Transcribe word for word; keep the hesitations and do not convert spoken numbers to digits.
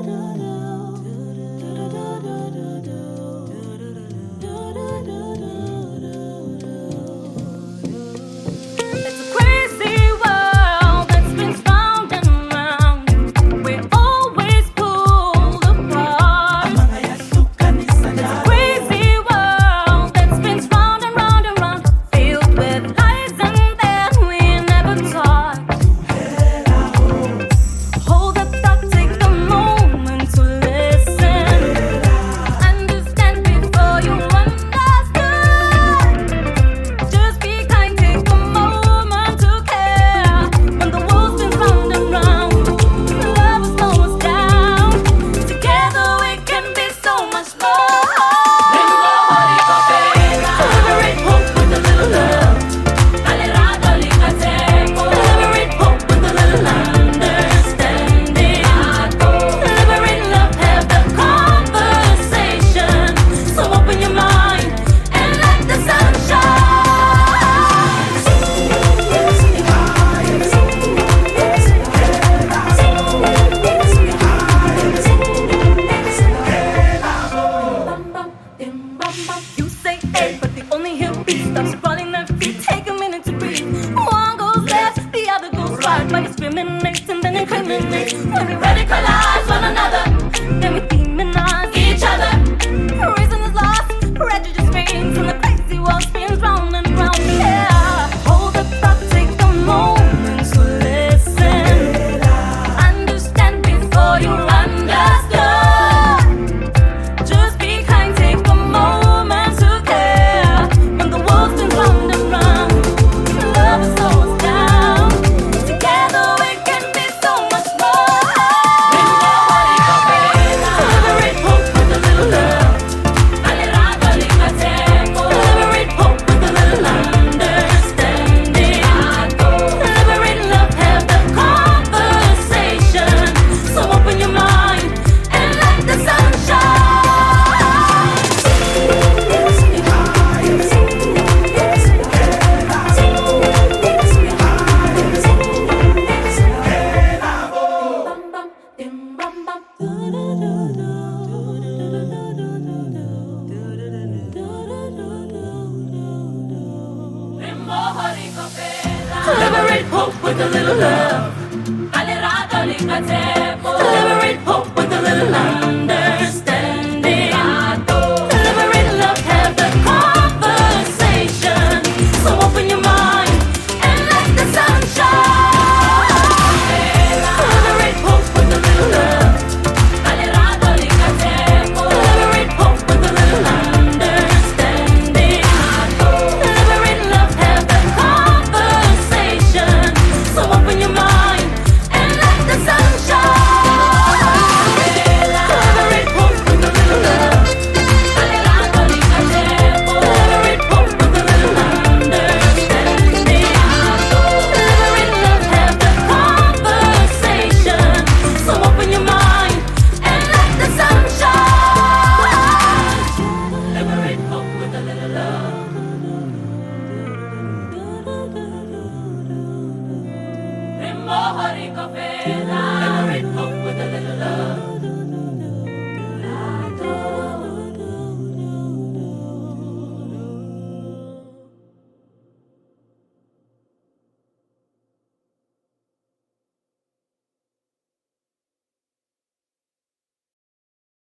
You say A, but they only hear B. Stop sprawling their feet, take a minute to breathe. One goes left, the other goes right. While you discriminate and then incriminate. When we radicalize one another, then we demonize each other. Reason is lost, prejudice reigns, and the crazy world spins round and round. Yeah, hold the thought, take a moment to listen. Understand before you understand. Just be kind, take a moment to care. When the world spins round and round, love will slow us down. Together we can be so much more. Celebrate hope with a little love. Celebrate hope with a little understanding. Celebrate love, have the conversation. So open your mind and let the sun shine. Celebrate hope with a little love. Celebrate hope